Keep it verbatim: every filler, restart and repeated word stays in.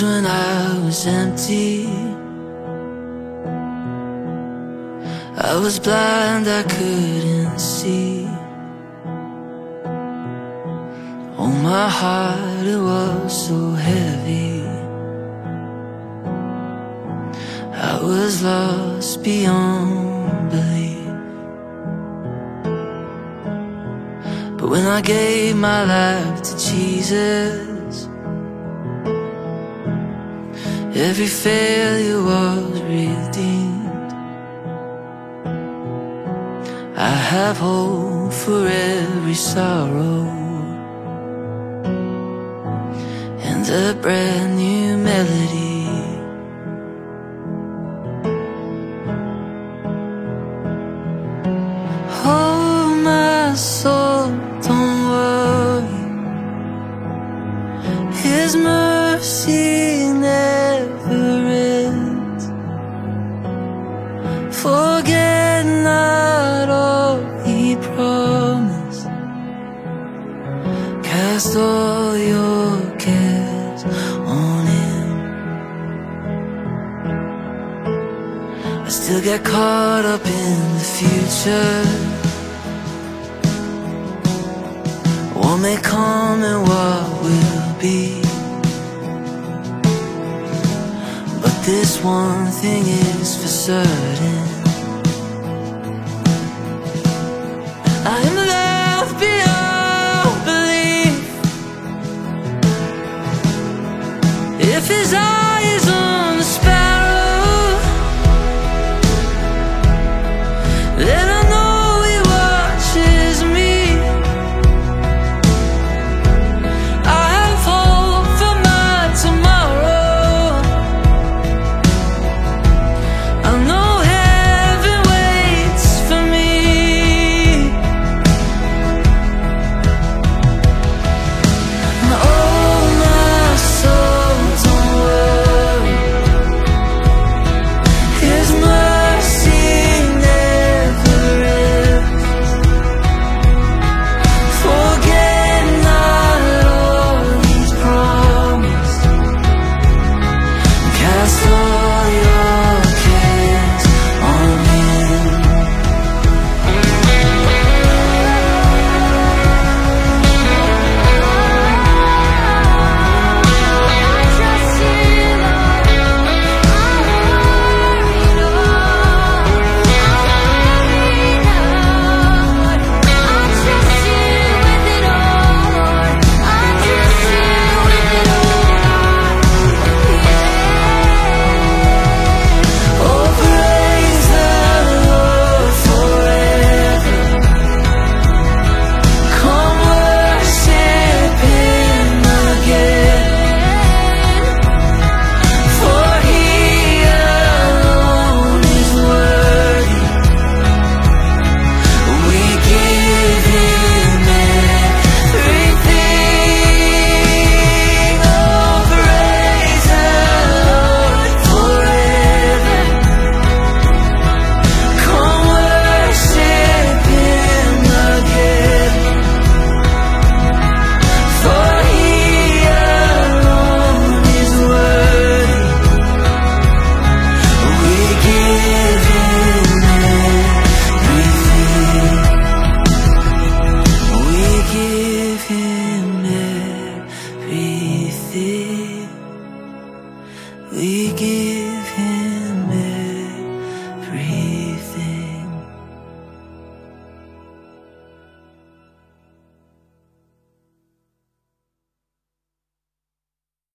days when I was empty, I was blind, I couldn't see. Oh, my heart, it was so heavy. I was lost beyond belief. But when I gave my life to Jesus, every failure was redeemed. I have hope for every sorrow, and a brand new melody. Oh, my soul, don't worry, His mercy never ends. Forget not all He promised, cast all your cares on Him. I still get caught up in the future, what may come and what will be. But this one thing is for certain, I am loved beyond belief. If His eye is on the sparrow, then I know He watches me. I have hope for my tomorrow. I know heaven waits for me. Oh, my soul, don't worry, His mercy never ends. Forget not all He's promised, cast all your cares on Him. Oh, praise the Lord forever. Come worship Him again, for He alone is worthy. We give Him everything. Oh, praise the Lord forever. Come worship Him again, for He alone is worthy. We give Him everything. We give Him everything. We give